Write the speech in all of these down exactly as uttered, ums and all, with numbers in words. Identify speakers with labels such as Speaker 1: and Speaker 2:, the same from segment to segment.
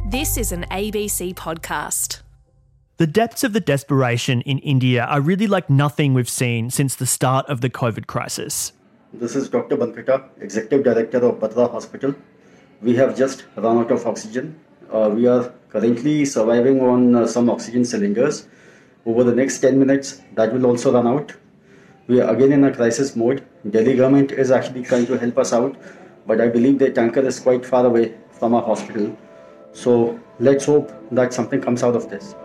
Speaker 1: This is an A B C podcast.
Speaker 2: The depths of the desperation in India are really like nothing we've seen since the start of the COVID crisis.
Speaker 3: This is Doctor Bankata, Executive Director of Batra Hospital. We have just run out of oxygen. Uh, we are currently surviving on uh, some oxygen cylinders. Over the next ten minutes, that will also run out. We are again in a crisis mode. Delhi government is actually trying to help us out, but I believe the tanker is quite far away from our hospital. So let's hope that something comes out of this.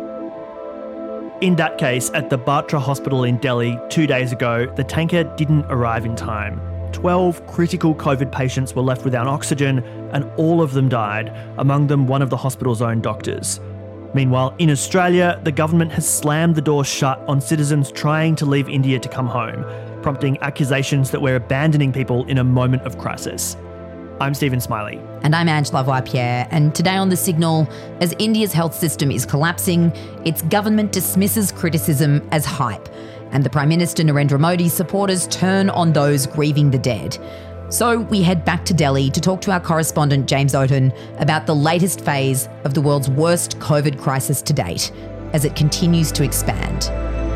Speaker 2: In that case, at the Batra Hospital in Delhi two days ago, the tanker didn't arrive in time. twelve critical COVID patients were left without oxygen and all of them died, among them one of the hospital's own doctors. Meanwhile, in Australia, the government has slammed the door shut on citizens trying to leave India to come home, prompting accusations that we're abandoning people in a moment of crisis. I'm Stephen Smiley.
Speaker 4: And I'm Ange Lavoie-Pierre. And today on The Signal, as India's health system is collapsing, its government dismisses criticism as hype. And the Prime Minister Narendra Modi's supporters turn on those grieving the dead. So we head back to Delhi to talk to our correspondent James Oaten about the latest phase of the world's worst COVID crisis to date, as it continues to expand.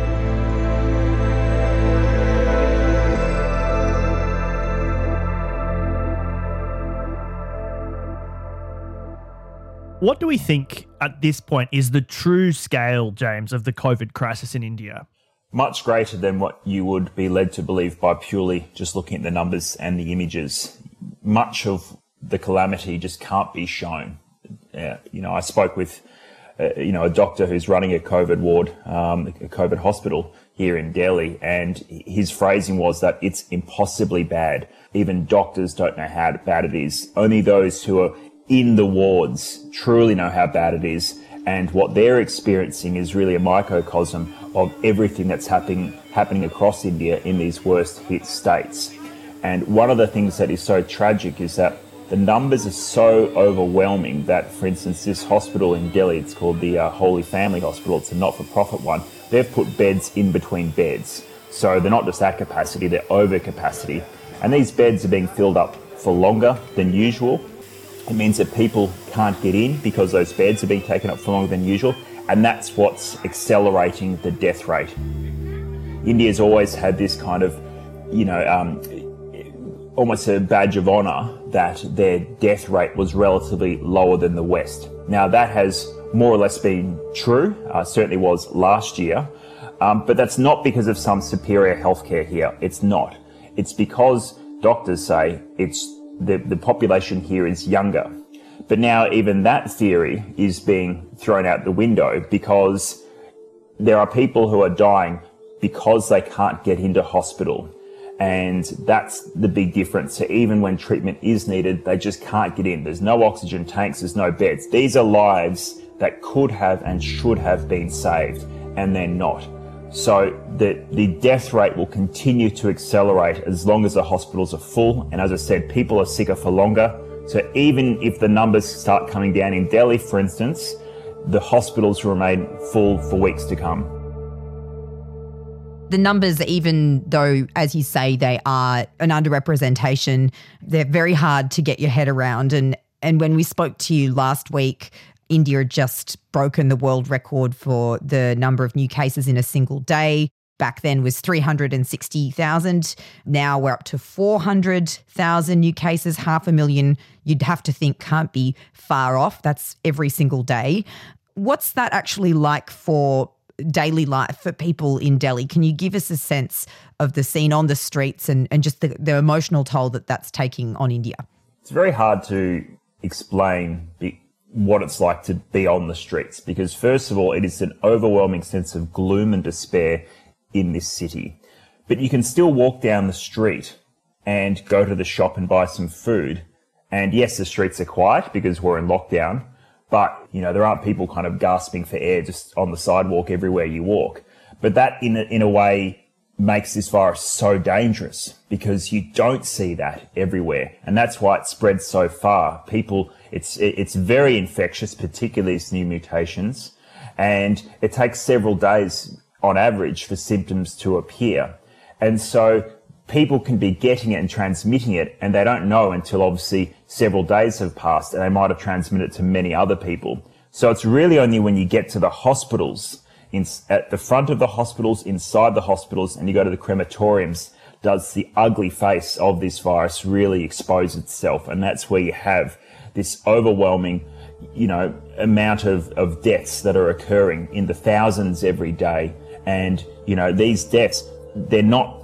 Speaker 2: What do we think at this point is the true scale, James, of the COVID crisis in India?
Speaker 5: Much greater than what you would be led to believe by purely just looking at the numbers and the images. Much of the calamity just can't be shown. Uh, you know, I spoke with, uh, you know, a doctor who's running a COVID ward, um, a COVID hospital here in Delhi, and his phrasing was that it's impossibly bad. Even doctors don't know how bad it is. Only those who are in the wards truly know how bad it is, and what they're experiencing is really a microcosm of everything that's happening happening across India in these worst hit states. And one of the things that is so tragic is that the numbers are so overwhelming that, for instance, this hospital in Delhi, it's called the uh, Holy Family Hospital, it's a not-for-profit one, they've put beds in between beds. So they're not just at capacity, they're over capacity. And these beds are being filled up for longer than usual. It means that people can't get in because those beds are being taken up for longer than usual, and that's what's accelerating the death rate. India's always had this kind of, you know, um, almost a badge of honour that their death rate was relatively lower than the West. Now that has more or less been true, uh, certainly was last year, um, but that's not because of some superior healthcare here. It's not. It's because doctors say it's The, the population here is younger. But now even that theory is being thrown out the window because there are people who are dying because they can't get into hospital. And that's the big difference. So even when treatment is needed, they just can't get in. There's no oxygen tanks, there's no beds. These are lives that could have and should have been saved, and they're not. So the, the death rate will continue to accelerate as long as the hospitals are full. And as I said, people are sicker for longer. So even if the numbers start coming down in Delhi, for instance, the hospitals will remain full for weeks to come.
Speaker 4: The numbers, even though, as you say, they are an underrepresentation, they're very hard to get your head around. And, and when we spoke to you last week, India had just broken the world record for the number of new cases in a single day. Back then was three hundred sixty thousand. Now we're up to four hundred thousand new cases, half a million. You'd have to think can't be far off. That's every single day. What's that actually like for daily life for people in Delhi? Can you give us a sense of the scene on the streets and, and just the, the emotional toll that that's taking on India?
Speaker 5: It's very hard to explain the what it's like to be on the streets, because first of all, it is an overwhelming sense of gloom and despair in this city. But you can still walk down the street and go to the shop and buy some food. And yes, the streets are quiet because we're in lockdown, but you know, there aren't people kind of gasping for air just on the sidewalk everywhere you walk. But that in a, in a way makes this virus so dangerous, because you don't see that everywhere. And that's why it spreads so far. People, it's, it's very infectious, particularly these new mutations. And it takes several days on average for symptoms to appear. And so people can be getting it and transmitting it, and they don't know until obviously several days have passed and they might have transmitted it to many other people. So it's really only when you get to the hospitals, in, at the front of the hospitals, inside the hospitals, and you go to the crematoriums, does the ugly face of this virus really expose itself. And that's where you have this overwhelming, you know, amount of, of deaths that are occurring in the thousands every day. And, you know, these deaths, they're not,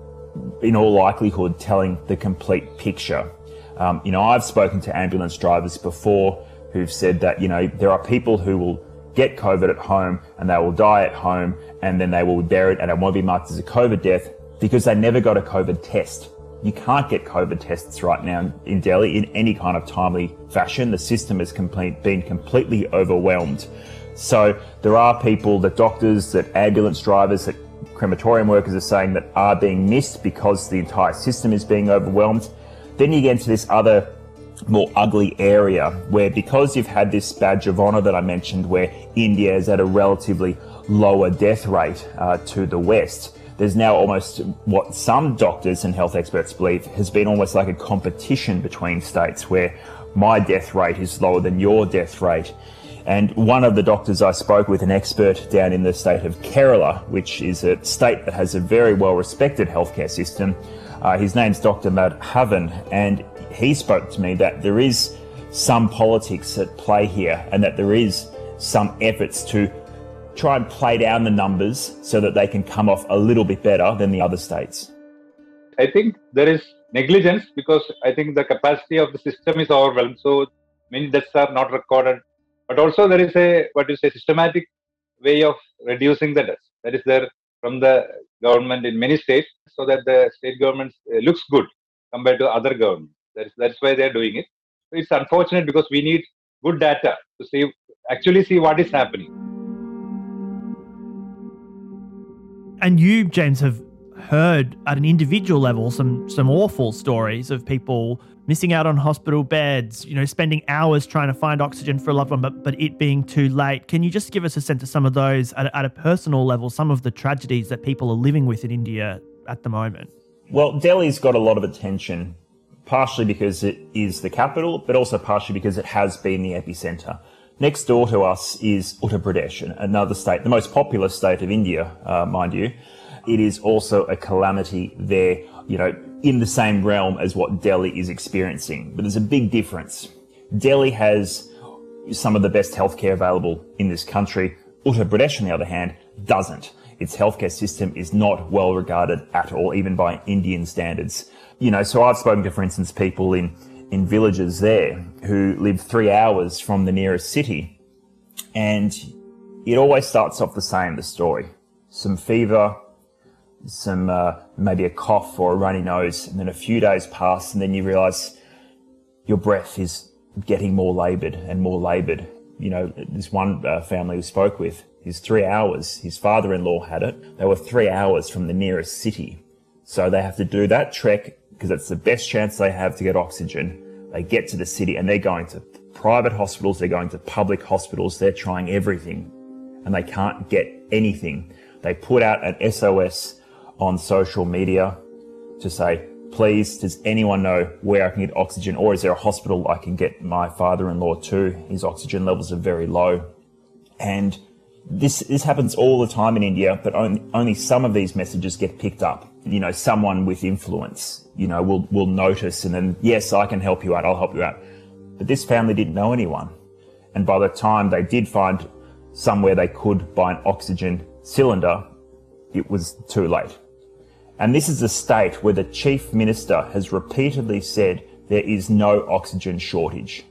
Speaker 5: in all likelihood, telling the complete picture. Um, you know, I've spoken to ambulance drivers before who've said that, you know, there are people who will get COVID at home and they will die at home and then they will be buried and it won't be marked as a COVID death because they never got a COVID test. You can't get COVID tests right now in Delhi in any kind of timely fashion. The system has complete, been completely overwhelmed. So there are people, that doctors, that ambulance drivers, that crematorium workers are saying that are being missed because the entire system is being overwhelmed. Then you get into this other more ugly area where, because you've had this badge of honour that I mentioned, where India is at a relatively lower death rate uh, to the West, there's now almost what some doctors and health experts believe has been almost like a competition between states where my death rate is lower than your death rate. And one of the doctors I spoke with, an expert down in the state of Kerala, which is a state that has a very well-respected healthcare system, uh, his name's Doctor Madhavan, and he spoke to me that there is some politics at play here and that there is some efforts to try and play down the numbers so that they can come off a little bit better than the other states.
Speaker 6: I think there is negligence because I think the capacity of the system is overwhelmed. So many deaths are not recorded. But also there is a, what is a systematic way of reducing the deaths. That is there from the government in many states so that the state government looks good compared to other governments. That is, that's why they are doing it. So it's unfortunate because we need good data to see, actually see what is happening.
Speaker 2: And you, James, have heard at an individual level some some awful stories of people missing out on hospital beds, you know, spending hours trying to find oxygen for a loved one, but, but it being too late. Can you just give us a sense of some of those at a, at a personal level, some of the tragedies that people are living with in India at the moment?
Speaker 5: Well, Delhi's got a lot of attention, partially because it is the capital, but also partially because it has been the epicenter. Next door to us is Uttar Pradesh, another state, the most populous state of India, uh, mind you. It is also a calamity there, you know, in the same realm as what Delhi is experiencing. But there's a big difference. Delhi has some of the best healthcare available in this country. Uttar Pradesh, on the other hand, doesn't. Its healthcare system is not well regarded at all, even by Indian standards. You know, so I've spoken to, for instance, people in, in villages there who live three hours from the nearest city. And it always starts off the same, the story. Some fever, some uh, maybe a cough or a runny nose, and then a few days pass and then you realise your breath is getting more laboured and more laboured. You know, this one uh, family we spoke with, his three hours, his father-in-law had it. They were three hours from the nearest city. So they have to do that trek because it's the best chance they have to get oxygen. They get to the city and they're going to private hospitals, they're going to public hospitals, they're trying everything and they can't get anything. They put out an S O S on social media to say, please, does anyone know where I can get oxygen, or is there a hospital I can get my father-in-law to? His oxygen levels are very low. And this this happens all the time in India, but only, only some of these messages get picked up. You know, someone with influence, you know, will, will notice and then, yes, I can help you out, I'll help you out. But this family didn't know anyone. And by the time they did find somewhere they could buy an oxygen cylinder, it was too late. And this is a state where the Chief Minister has repeatedly said there is no oxygen shortage.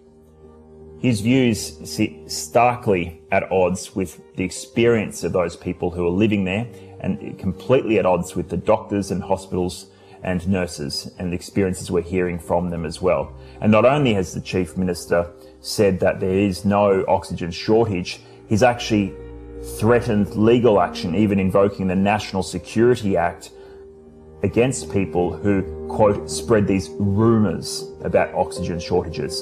Speaker 5: His views sit starkly at odds with the experience of those people who are living there and completely at odds with the doctors and hospitals and nurses and the experiences we're hearing from them as well. And not only has the Chief Minister said that there is no oxygen shortage, he's actually threatened legal action, even invoking the National Security Act against people who, quote, spread these rumours about oxygen shortages.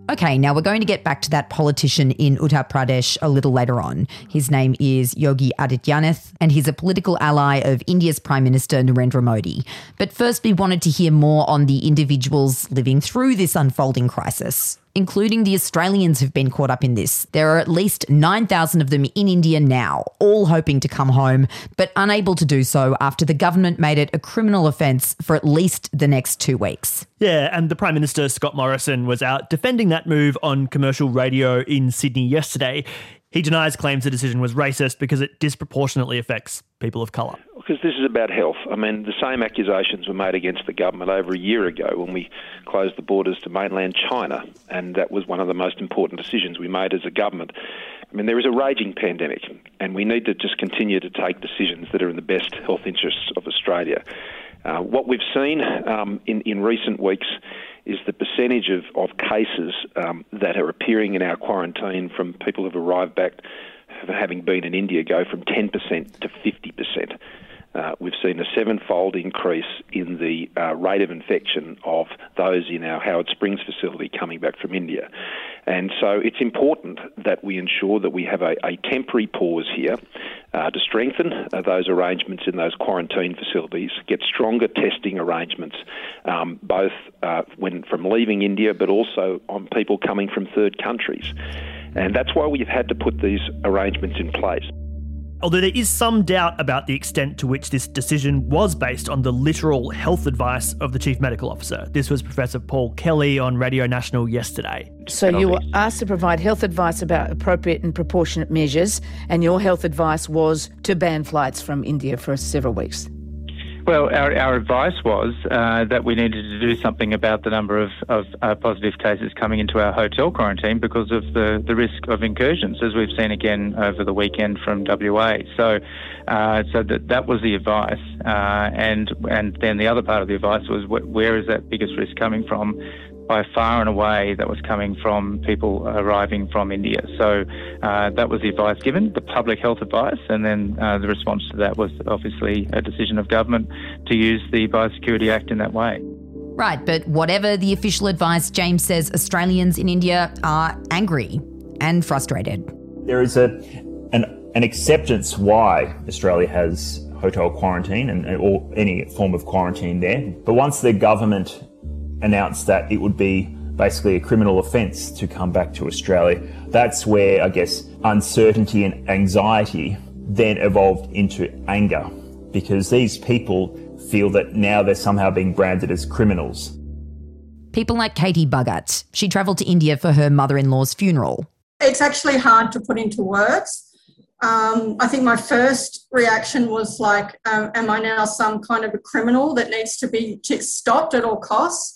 Speaker 4: Okay, now we're going to get back to that politician in Uttar Pradesh a little later on. His name is Yogi Adityanath, and he's a political ally of India's Prime Minister Narendra Modi. But first, we wanted to hear more on the individuals living through this unfolding crisis, including the Australians who've been caught up in this. There are at least nine thousand of them in India now, all hoping to come home, but unable to do so after the government made it a criminal offence for at least the next two weeks.
Speaker 2: Yeah, and the Prime Minister, Scott Morrison, was out defending that move on commercial radio in Sydney yesterday. He denies claims the decision was racist because it disproportionately affects people of colour.
Speaker 7: Because this is about health. I mean, the same accusations were made against the government over a year ago when we closed the borders to mainland China, and that was one of the most important decisions we made as a government. I mean, there is a raging pandemic, and we need to just continue to take decisions that are in the best health interests of Australia. Uh, what we've seen um, in, in recent weeks is the percentage of, of cases um, that are appearing in our quarantine from people who've arrived back having been in India go from ten percent to fifty percent. Uh, we've seen a sevenfold increase in the uh, rate of infection of those in our Howard Springs facility coming back from India. And so it's important that we ensure that we have a, a temporary pause here uh, to strengthen uh, those arrangements in those quarantine facilities, get stronger testing arrangements, um, both uh, when from leaving India, but also on people coming from third countries. And that's why we've had to put these arrangements in place.
Speaker 2: Although there is some doubt about the extent to which this decision was based on the literal health advice of the Chief Medical Officer. This was Professor Paul Kelly on Radio National yesterday.
Speaker 8: So you were asked to provide health advice about appropriate and proportionate measures, and your health advice was to ban flights from India for several weeks.
Speaker 9: Well, our, our advice was uh, that we needed to do something about the number of, of uh, positive cases coming into our hotel quarantine because of the, the risk of incursions, as we've seen again over the weekend from W A. So uh, so that, that was the advice. Uh, and, and then the other part of the advice was wh- where is that biggest risk coming from? By far and away, that was coming from people arriving from India. So uh, that was the advice given, the public health advice, and then uh, the response to that was obviously a decision of government to use the Biosecurity Act in that way.
Speaker 4: Right, but whatever the official advice, James says Australians in India are angry and frustrated.
Speaker 5: There is a an, an acceptance why Australia has hotel quarantine and or any form of quarantine there. But once the government announced that it would be basically a criminal offence to come back to Australia, that's where, I guess, uncertainty and anxiety then evolved into anger, because these people feel that now they're somehow being branded as criminals.
Speaker 4: People like Katie Bugart. She travelled to India for her mother-in-law's funeral. It's
Speaker 10: actually hard to put into words. Um, I think my first reaction was like, um, am I now some kind of a criminal that needs to be stopped at all costs?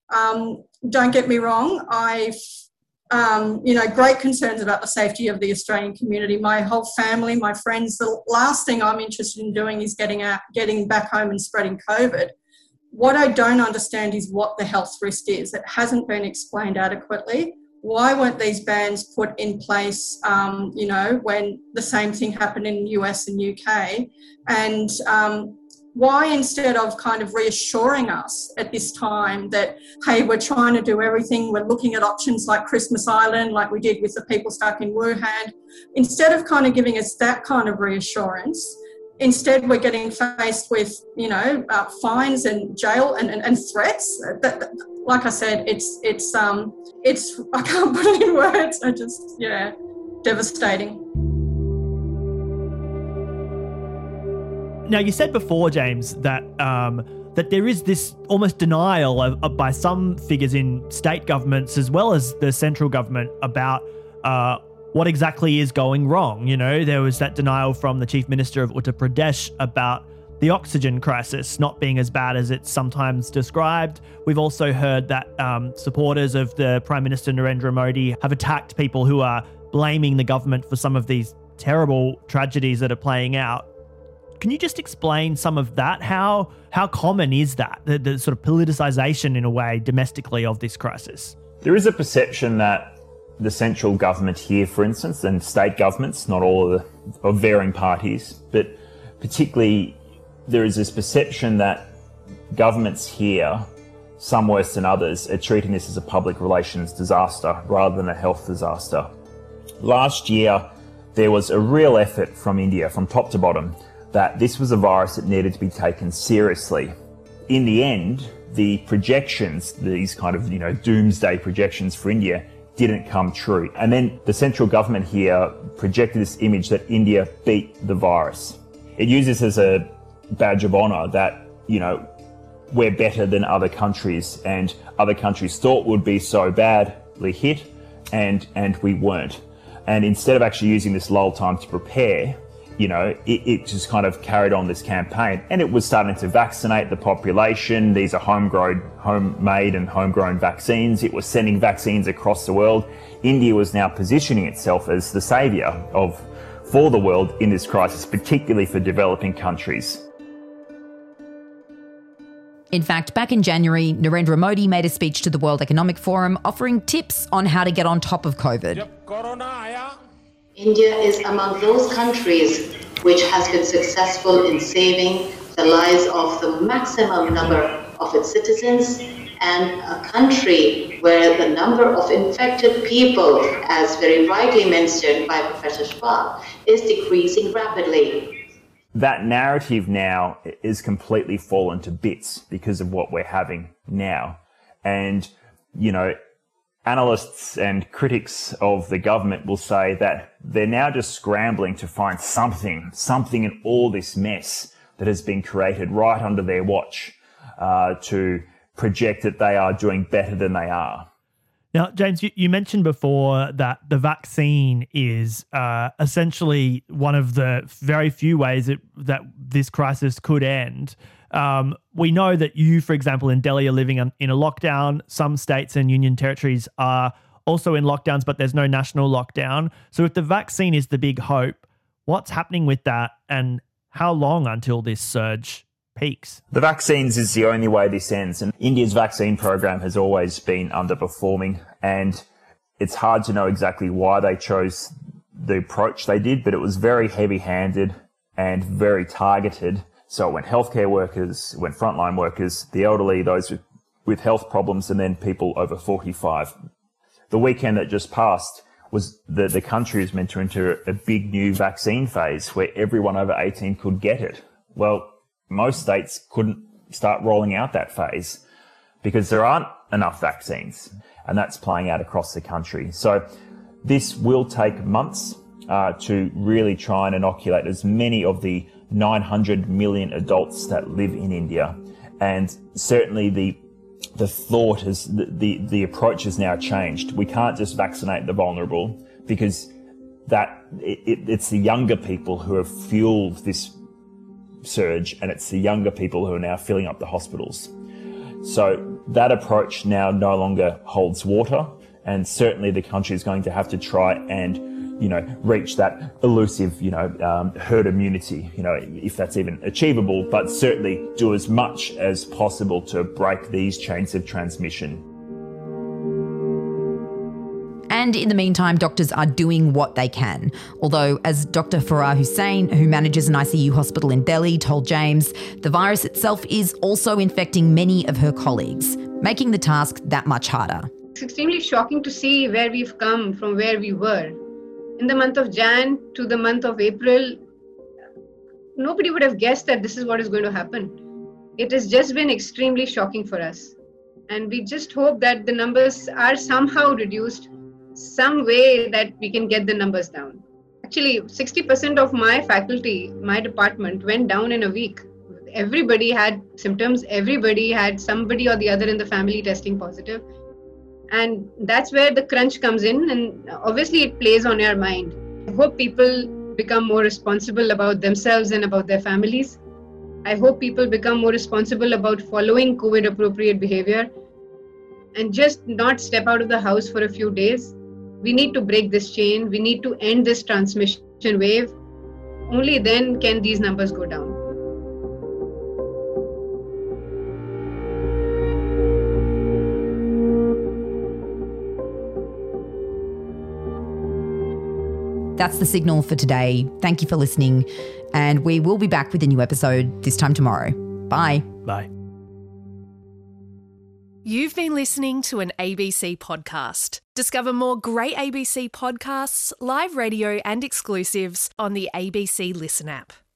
Speaker 10: Um, don't get me wrong, I've, um, you know, great concerns about the safety of the Australian community. My whole family, my friends, the last thing I'm interested in doing is getting out, getting back home and spreading COVID. What I don't understand is what the health risk is. It hasn't been explained adequately. Why weren't these bans put in place, um, you know, when the same thing happened in the U S and U K? And um, why, instead of kind of reassuring us at this time that, hey, we're trying to do everything, we're looking at options like Christmas Island, like we did with the people stuck in Wuhan, instead of kind of giving us that kind of reassurance, instead we're getting faced with, you know, uh, fines and jail and, and, and threats. That, that, like I said, it's, it's, um, it's, I can't put it in words. I just, yeah, devastating.
Speaker 2: Now, you said before, James, that um, that there is this almost denial of, of, by some figures in state governments as well as the central government about uh, what exactly is going wrong. You know, there was that denial from the Chief Minister of Uttar Pradesh about the oxygen crisis not being as bad as it's sometimes described. We've also heard that um, supporters of the Prime Minister Narendra Modi have attacked people who are blaming the government for some of these terrible tragedies that are playing out. Can you just explain some of that? How how common is that, the, the sort of politicisation in a way domestically of this crisis?
Speaker 5: There is a perception that the central government here, for instance, and state governments, not all of the of varying parties, but particularly there is this perception that governments here some worse than others, are treating this as a public relations disaster rather than a health disaster. Last year, there was a real effort from India, from top to bottom, that this was a virus that needed to be taken seriously. In the end, the projections, these kind of, you know, doomsday projections for India, didn't come true. And then the central government here projected this image that India beat the virus. It uses as a badge of honour that, you know, we're better than other countries, and other countries thought would be so badly hit, and and we weren't. And instead of actually using this lull time to prepare, you know, it, it just kind of carried on this campaign, and it was starting to vaccinate the population. These are homegrown, homemade and homegrown vaccines. It was sending vaccines across the world. India was now positioning itself as the saviour of for the world in this crisis, particularly for developing countries.
Speaker 4: In fact, back in January, Narendra Modi made a speech to the World Economic Forum offering tips on how to get on top of COVID.
Speaker 11: India is among those countries which has been successful in saving the lives of the maximum number of its citizens, and a country where the number of infected people, as very rightly mentioned by Professor Schwab, is decreasing rapidly.
Speaker 5: That narrative now is completely fallen to bits because of what we're having now. And, you know, analysts and critics of the government will say that they're now just scrambling to find something, something in all this mess that has been created right under their watch uh, to project that they are doing better than they are.
Speaker 2: Now, James, you, you mentioned before that the vaccine is uh, essentially one of the very few ways that, that this crisis could end. Um, we know that you, for example, in Delhi are living in a lockdown. Some states and union territories are also in lockdowns, but there's no national lockdown. So if the vaccine is the big hope, what's happening with that, and how long until this surge peaks?
Speaker 5: The vaccines is the only way this ends, and India's vaccine program has always been underperforming, and it's hard to know exactly why they chose the approach they did, but it was very heavy-handed and very targeted. So it went healthcare workers, it went frontline workers, the elderly, those with, with health problems, and then people over forty-five. The weekend that just passed was the, the country was meant to enter a big new vaccine phase where everyone over eighteen could get it. Well, most states couldn't start rolling out that phase because there aren't enough vaccines, and that's playing out across the country. So this will take months uh, to really try and inoculate as many of the nine hundred million adults that live in India. And certainly the the thought is, the, the, the approach has now changed. We can't just vaccinate the vulnerable, because that it, it, it's the younger people who have fueled this surge, and it's the younger people who are now filling up the hospitals. So that approach now no longer holds water, and certainly the country is going to have to try and, you know, reach that elusive, you know, um, herd immunity, you know, if that's even achievable, but certainly do as much as possible to break these chains of transmission.
Speaker 4: And in the meantime, doctors are doing what they can. Although, as Doctor Farah Hussain, who manages an I C U hospital in Delhi, told James, the virus itself is also infecting many of her colleagues, making the task that much harder.
Speaker 12: It's extremely shocking to see where we've come from where we were. In the month of Jan to the month of April, nobody would have guessed that this is what is going to happen. It has just been extremely shocking for us. And we just hope that the numbers are somehow reduced, some way that we can get the numbers down. Actually, sixty percent of my faculty, my department, went down in a week. Everybody had symptoms. Everybody had somebody or the other in the family testing positive. And that's where the crunch comes in, and obviously it plays on your mind. I hope people become more responsible about themselves and about their families. I hope people become more responsible about following COVID-appropriate behavior and just not step out of the house for a few days. We need to break this chain. We need to end this transmission wave. Only then can these numbers go down.
Speaker 4: That's The Signal for today. Thank you for listening, and we will be back with a new episode this time tomorrow. Bye.
Speaker 2: Bye.
Speaker 1: You've been listening to an A B C podcast. Discover more great A B C podcasts, live radio and exclusives on the A B C Listen app.